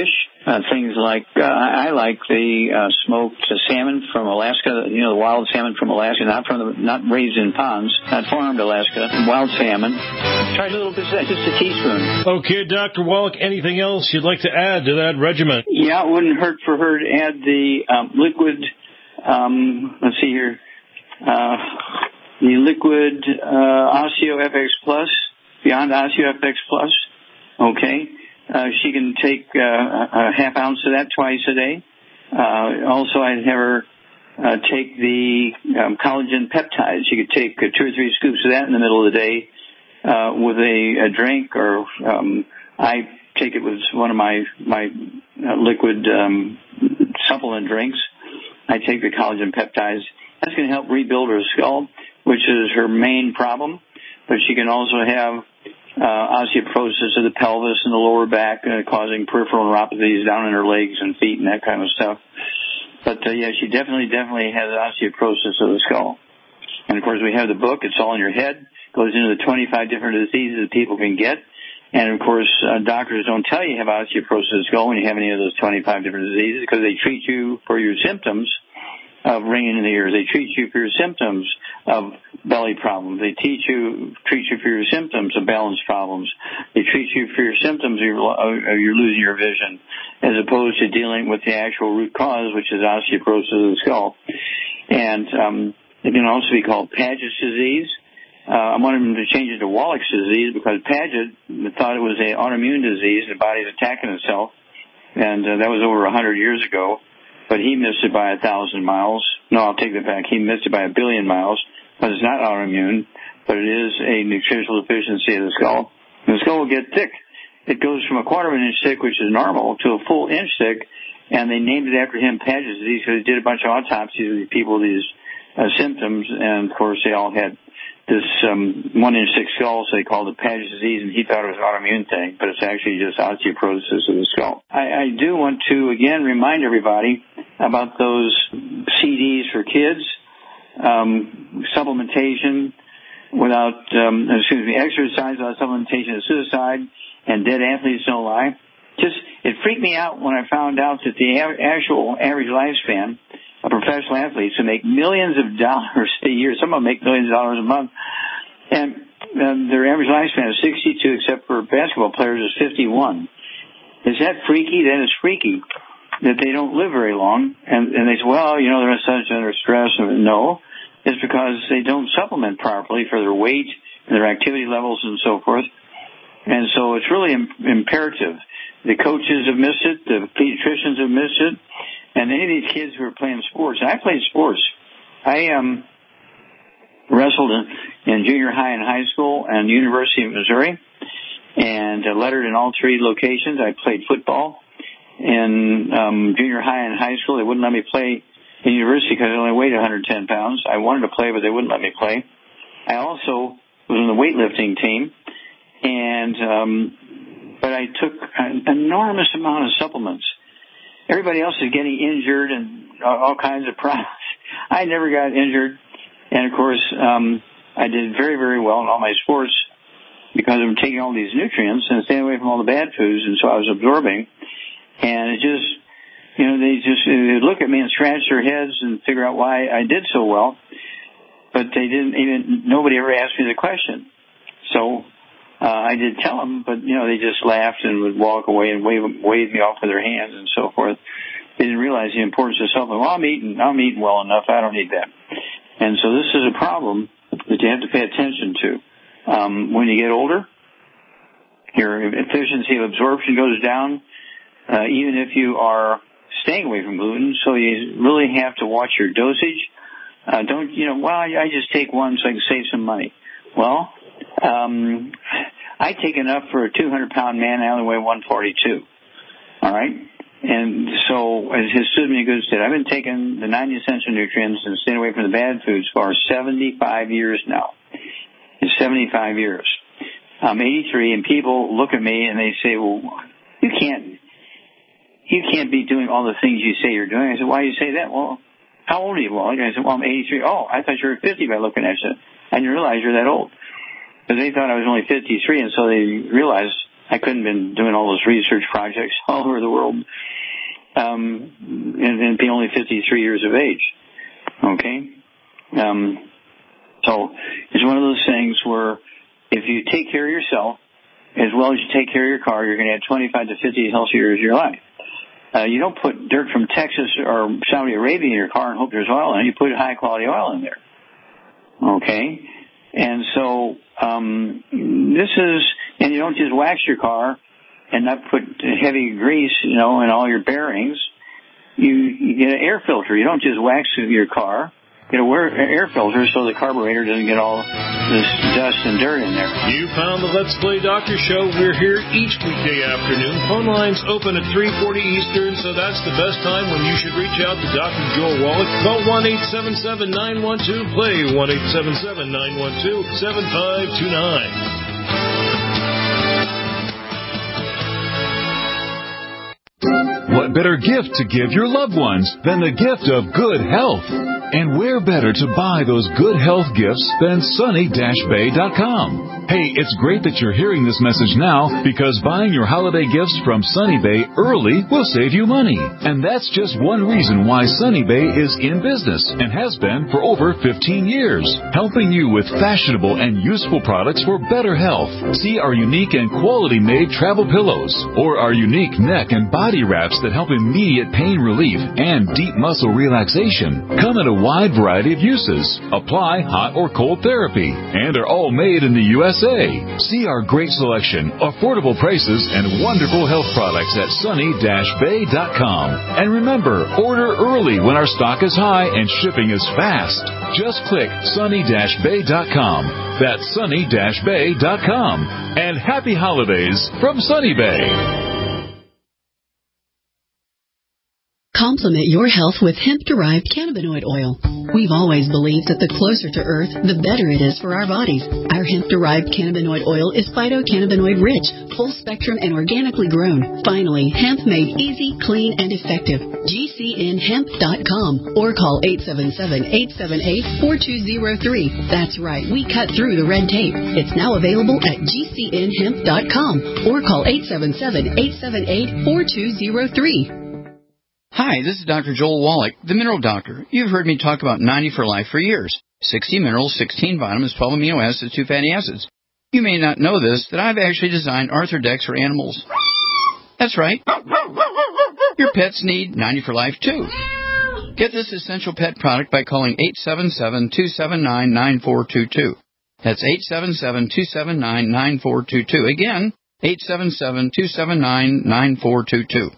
Uh, things like, uh, I like the uh, smoked salmon from Alaska, you know, the wild salmon from Alaska, not from the, not raised in ponds, not farmed Alaska, wild salmon. Try a little bit, just a teaspoon. Okay, Doctor Wallach, anything else you'd like to add to that regimen? Yeah, it wouldn't hurt for her to add the um, liquid, um, let's see here, uh, the liquid uh, OsteoFX Plus, beyond OsteoFX Plus, okay. Uh, she can take uh, a half ounce of that twice a day. Uh, also, I'd have her uh, take the um, collagen peptides. She could take uh, two or three scoops of that in the middle of the day uh, with a, a drink, or um, I take it with one of my my uh, liquid um, supplement drinks. I take the collagen peptides. That's going to help rebuild her skull, which is her main problem. But she can also have Uh, osteoporosis of the pelvis and the lower back, uh, causing peripheral neuropathies down in her legs and feet and that kind of stuff. But, uh, yeah, she definitely, definitely has osteoporosis of the skull. And, of course, we have the book. It's all in your head. Goes into the twenty-five different diseases that people can get. And, of course, uh, doctors don't tell you you have osteoporosis of the skull when you have any of those twenty-five different diseases, because they treat you for your symptoms of ringing in the ears. They treat you for your symptoms of belly problems. They teach you, treat you for your symptoms of balance problems. They treat you for your symptoms of your, of you're losing your vision, as opposed to dealing with the actual root cause, which is osteoporosis of the skull. And um, it can also be called Paget's disease. Uh, I wanted them to change it to Wallach's disease because Paget thought it was an autoimmune disease. The body's attacking itself, and uh, that was over one hundred years ago. But he missed it by a thousand miles. No, I'll take that back. He missed it by a billion miles. But it's not autoimmune, but it is a nutritional deficiency of the skull. And the skull will get thick. It goes from a quarter of an inch thick, which is normal, to a full inch thick. And they named it after him, Paget's disease, because they did a bunch of autopsies of these people with these uh, symptoms. And, of course, they all had this um, one-inch thick skull, so they called it Paget's disease, and he thought it was an autoimmune thing, but it's actually just osteoporosis of the skull. I, I do want to, again, remind everybody about those C Ds for kids, um, supplementation without, um, excuse me, exercise without supplementation is suicide, and dead athletes don't lie. Just, it freaked me out when I found out that the a- actual average lifespan of professional athletes who make millions of dollars a year, some of them make millions of dollars a month, and um, their average lifespan is sixty-two, except for basketball players is fifty-one. Is that freaky? That is freaky that they don't live very long. And, and they say, well, you know, they're such under stress. No, it's because they don't supplement properly for their weight and their activity levels and so forth. And so it's really im- imperative. The coaches have missed it. The pediatricians have missed it. And any of these kids who are playing sports, and I played sports. I um, wrestled in, in junior high and high school and University of Missouri, and uh, lettered in all three locations. I played football in um, junior high and high school. They wouldn't let me play in university because I only weighed one hundred ten pounds. I wanted to play, but they wouldn't let me play. I also was on the weightlifting team, and um, but I took an enormous amount of supplements. Everybody else is getting injured and all kinds of problems. I never got injured. And, of course, um, I did very, very well in all my sports because I'm taking all these nutrients and staying away from all the bad foods. And so I was absorbing. And it just, you know, they just they look at me and scratch their heads and figure out why I did so well. But they didn't even, nobody ever asked me the question. So Uh, I did tell them, but, you know, they just laughed and would walk away and wave, wave me off with their hands and so forth. They didn't realize the importance of supplement. Well, I'm eating, I'm eating well enough. I don't need that. And so this is a problem that you have to pay attention to. Um, when you get older, your efficiency of absorption goes down, uh, even if you are staying away from gluten. So you really have to watch your dosage. Uh, don't, you know, well, I just take one so I can save some money. Well, Um, I take enough for a two hundred pound man. I only weigh one forty-two. All right? And so it has stood me in good stead. I've been taking the ninety essential nutrients and staying away from the bad foods for seventy-five years now. It's seventy-five years. I'm eighty-three, and people look at me and they say, well, you can't, you can't be doing all the things you say you're doing. I said, why do you say that? Well, how old are you? Well, I said, well, I'm eighty-three. Oh, I thought you were fifty by looking at you. I didn't realize you're that old. Because they thought I was only fifty-three, and so they realized I couldn't have been doing all those research projects all over the world. um, and, and be only fifty-three years of age. Okay? Um, so it's one of those things where if you take care of yourself as well as you take care of your car, you're going to have twenty-five to fifty healthy years of your life. Uh, you don't put dirt from Texas or Saudi Arabia in your car and hope there's oil in it. You put high-quality oil in there. Okay? And so um, this is, and you don't just wax your car and not put heavy grease, you know, in all your bearings. You, you get an air filter. You don't just wax your car. You know, wear an air filter so the carburetor doesn't get all this dust and dirt in there. You found the Let's Play Doctor Show. We're here each weekday afternoon. Phone lines open at three forty Eastern, so that's the best time when you should reach out to Doctor Joel Wallach. Call one eight seven seven, nine one two, play, one eight seven seven, nine one two, seven five two nine. What better gift to give your loved ones than the gift of good health? And where better to buy those good health gifts than sunny dash bay dot com? Hey, it's great that you're hearing this message now because buying your holiday gifts from Sunny Bay early will save you money. And that's just one reason why Sunny Bay is in business and has been for over fifteen years, helping you with fashionable and useful products for better health. See our unique and quality-made travel pillows or our unique neck and body wraps that help immediate pain relief and deep muscle relaxation. Come in a wide variety of uses, apply hot or cold therapy, and are all made in the U S A. See our great selection, affordable prices, and wonderful health products at sunny dash bay dot com. And remember, order early when our stock is high and shipping is fast. Just click sunny dash bay dot com. That's sunny dash bay dot com. And happy holidays from Sunny Bay. Complement your health with hemp-derived cannabinoid oil. We've always believed that the closer to Earth, the better it is for our bodies. Our hemp-derived cannabinoid oil is phytocannabinoid-rich, full-spectrum, and organically grown. Finally, hemp made easy, clean, and effective. G C N hemp dot com or call eight seven seven, eight seven eight, four two zero three. That's right, we cut through the red tape. It's now available at G C N hemp dot com or call eight seven seven, eight seven eight, four two zero three. Hi, this is Doctor Joel Wallach, the Mineral Doctor. You've heard me talk about ninety for Life for years. sixty minerals, sixteen vitamins, twelve amino acids, two fatty acids. You may not know this, that I've actually designed Arthrodex for animals. That's right. Your pets need ninety for Life, too. Get this essential pet product by calling eight seven seven, two seven nine, nine four two two. That's eight seven seven, two seven nine, nine four two two. Again, eight seven seven, two seven nine, nine four two two.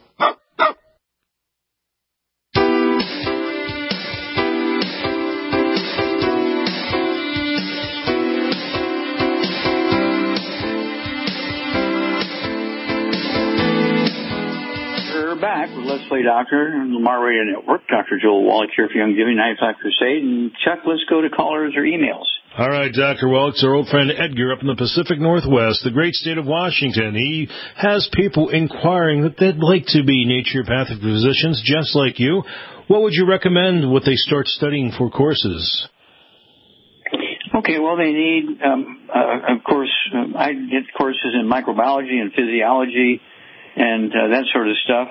Back with Let's Play Doctor and Lamar Radio Network. Doctor Joel Wallach here for Young Giving ninety-five Crusade. And Chuck, let's go to callers or emails. All right, Doctor Wallach, our old friend Edgar up in the Pacific Northwest, the great state of Washington. He has people inquiring that they'd like to be naturopathic physicians just like you. What would you recommend what they start studying for courses? Okay, well, they need, um, uh, of course, uh, I get courses in microbiology and physiology and uh, that sort of stuff.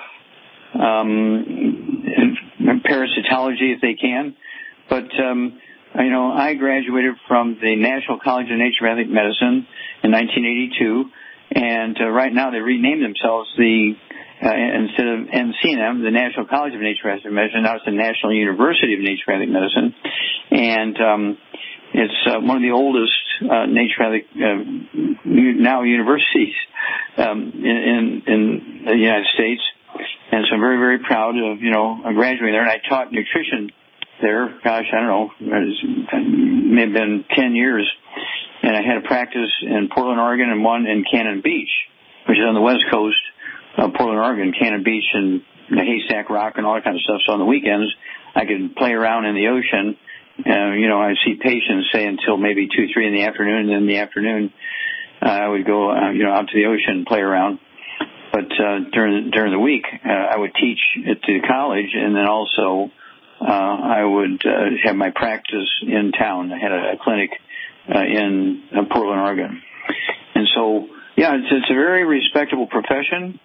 Um, parasitology if they can. But, um, you know, I graduated from the National College of Naturopathic Medicine in nineteen eighty-two, and uh, right now they renamed themselves the, uh, instead of N C N M, the National College of Naturopathic Medicine, now it's the National University of Naturopathic Medicine. And um, it's uh, one of the oldest uh, naturopathic, uh, now universities um, in, in, in the United States. And so I'm very, very proud of, you know, graduating there. And I taught nutrition there, gosh, I don't know, it may have been ten years. And I had a practice in Portland, Oregon, and one in Cannon Beach, which is on the west coast of Portland, Oregon, Cannon Beach and the Haystack Rock and all that kind of stuff. So on the weekends, I could play around in the ocean. Uh, you know, I see patients, say, until maybe two, three in the afternoon. And then in the afternoon, uh, I would go, uh, you know, out to the ocean and play around. But uh, during during the week, uh, I would teach at the college, and then also uh, I would uh, have my practice in town. I had a, a clinic uh, in uh, Portland, Oregon, and so yeah, it's, it's a very respectable profession.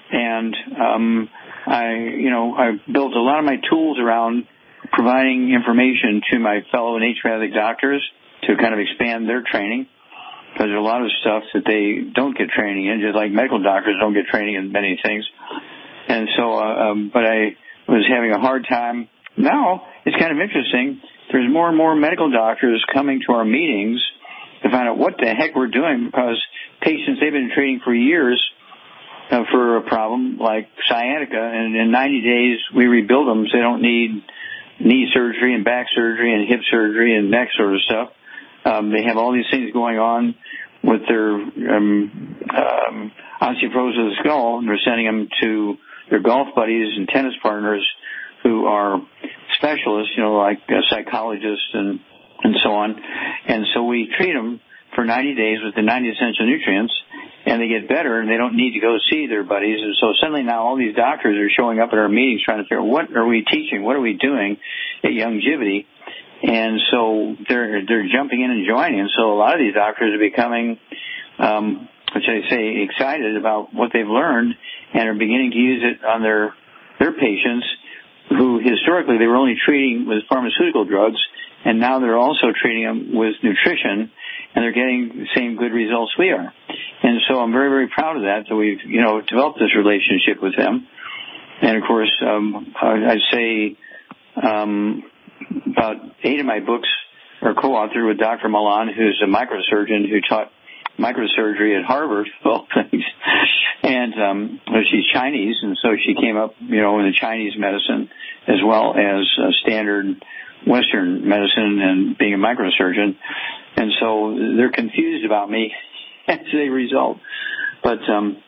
And um, I, you know, I built a lot of my tools around providing information to my fellow naturopathic doctors to kind of expand their training, because there's a lot of stuff that they don't get training in, just like medical doctors don't get training in many things. And so, uh, um, but I was having a hard time. Now, it's kind of interesting. There's more and more medical doctors coming to our meetings to find out what the heck we're doing, because patients they've been treating for years uh, for a problem like sciatica, and in ninety days we rebuild them so they don't need knee surgery and back surgery and hip surgery and neck sort of stuff. Um, they have all these things going on with their um, um, osteoporosis of the skull, and they're sending them to their golf buddies and tennis partners who are specialists, you know, like uh, psychologists and, and so on. And so we treat them for ninety days with the ninety essential nutrients, and they get better, and they don't need to go see their buddies. And so suddenly now all these doctors are showing up at our meetings trying to figure out, what are we teaching? What are we doing at Youngevity? And so they're they're jumping in and joining. And so a lot of these doctors are becoming, um, what should I say, excited about what they've learned, and are beginning to use it on their their patients who historically they were only treating with pharmaceutical drugs, and now they're also treating them with nutrition, and they're getting the same good results we are. And so I'm very, very proud of that, that we've, you know, developed this relationship with them. And, of course, um, I'd say um, about eight of my books are co-authored with Doctor Milan, who's a microsurgeon who taught microsurgery at Harvard, of all things. And um, she's Chinese, and so she came up, you know, in the Chinese medicine as well as uh, standard Western medicine and being a microsurgeon. And so they're confused about me as a result. But um,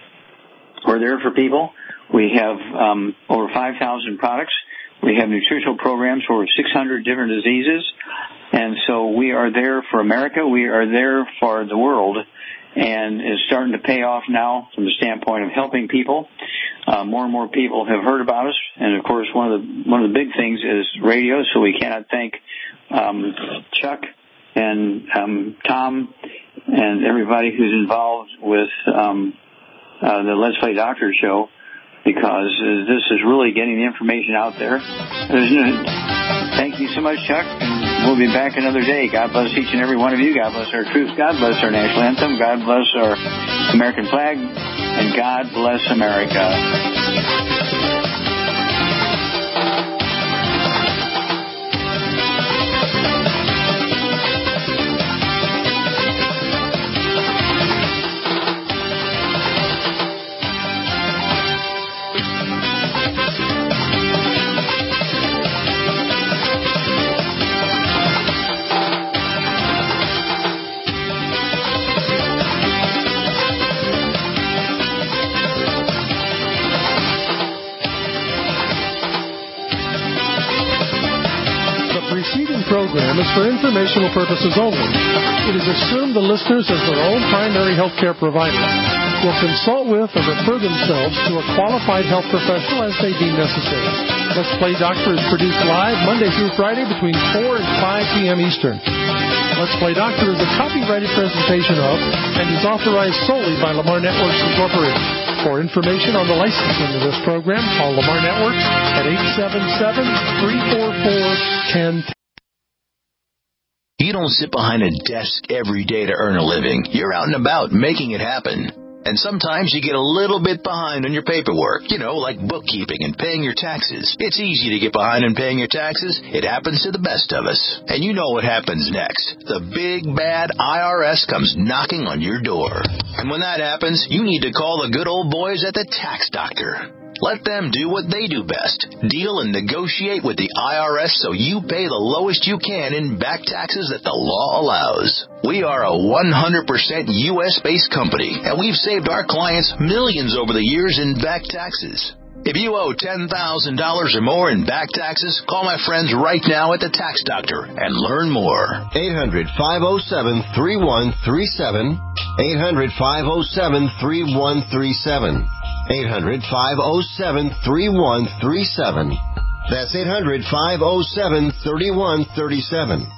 we're there for people. We have um, over five thousand products. We have nutritional programs for over six hundred different diseases. And so we are there for America. We are there for the world. And it's starting to pay off now from the standpoint of helping people. Uh, more and more people have heard about us. And, of course, one of the one of the big things is radio. So we cannot thank um, Chuck and um, Tom and everybody who's involved with um, uh, the Let's Play Doctor show, because uh, this is really getting the information out there. No, thank you so much, Chuck. And we'll be back another day. God bless each and every one of you. God bless our troops. God bless our national anthem. God bless our American flag. And God bless America. Program is for informational purposes only. It is assumed the listeners, as their own primary health care provider, will consult with or refer themselves to a qualified health professional as they deem necessary. Let's Play Doctor is produced live Monday through Friday between four and five p.m. Eastern. Let's Play Doctor is a copyrighted presentation of and is authorized solely by Lamar Networks Incorporated. For information on the licensing of this program, call Lamar Networks at eight seven seven, three four four, one zero. You don't sit behind a desk every day to earn a living. You're out and about making it happen. And sometimes you get a little bit behind on your paperwork, you know, like bookkeeping and paying your taxes. It's easy to get behind on paying your taxes. It happens to the best of us. And you know what happens next. The big, bad I R S comes knocking on your door. And when that happens, you need to call the good old boys at the Tax Doctor. Let them do what they do best. Deal and negotiate with the I R S so you pay the lowest you can in back taxes that the law allows. We are a one hundred percent U S-based company, and we've saved our clients millions over the years in back taxes. If you owe ten thousand dollars or more in back taxes, call my friends right now at the Tax Doctor and learn more. eight hundred, five oh seven, three one three seven. eight hundred, five oh seven, three one three seven. eight hundred, five oh seven, three one three seven. That's eight hundred, five oh seven, three one three seven.